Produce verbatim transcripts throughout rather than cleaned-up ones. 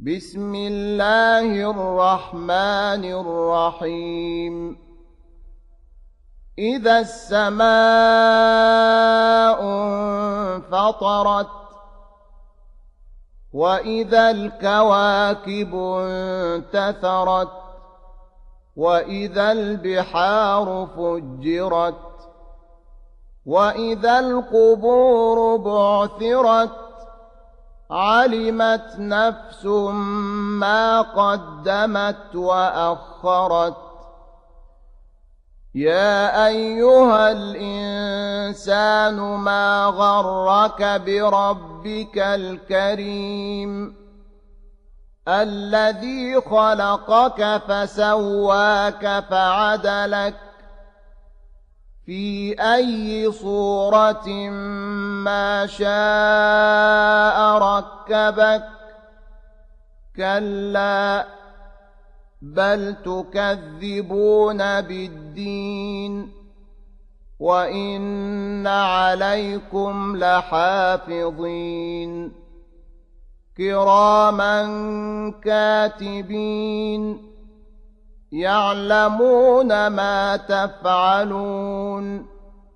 بسم الله الرحمن الرحيم إذا السماء انفطرت وإذا الكواكب انتثرت وإذا البحار فجرت وإذا القبور بعثرت علمت نفس ما قدمت وأخرت يا أيها الإنسان ما غرك بربك الكريم الذي خلقك فسواك فعدلك في أي صورة ما شاء ركبك كلا بل تكذبون بالدين وإن عليكم لحافظين كراما كاتبين يعلمون ما تفعلون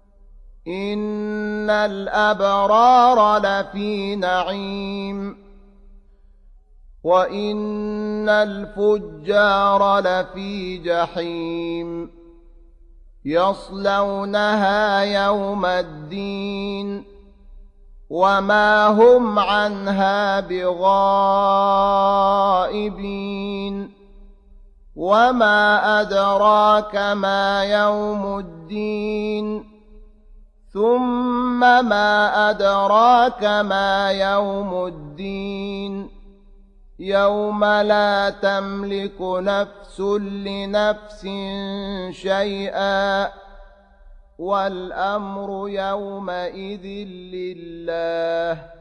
إن الأبرار لفي نعيم وإن الفجار لفي جحيم يصلونها يوم الدين وما هم عنها بغائبين وما أدراك ما يوم الدين ثم ما أدراك ما يوم الدين يوم لا تملك نفس لنفس شيئا والأمر يومئذ لله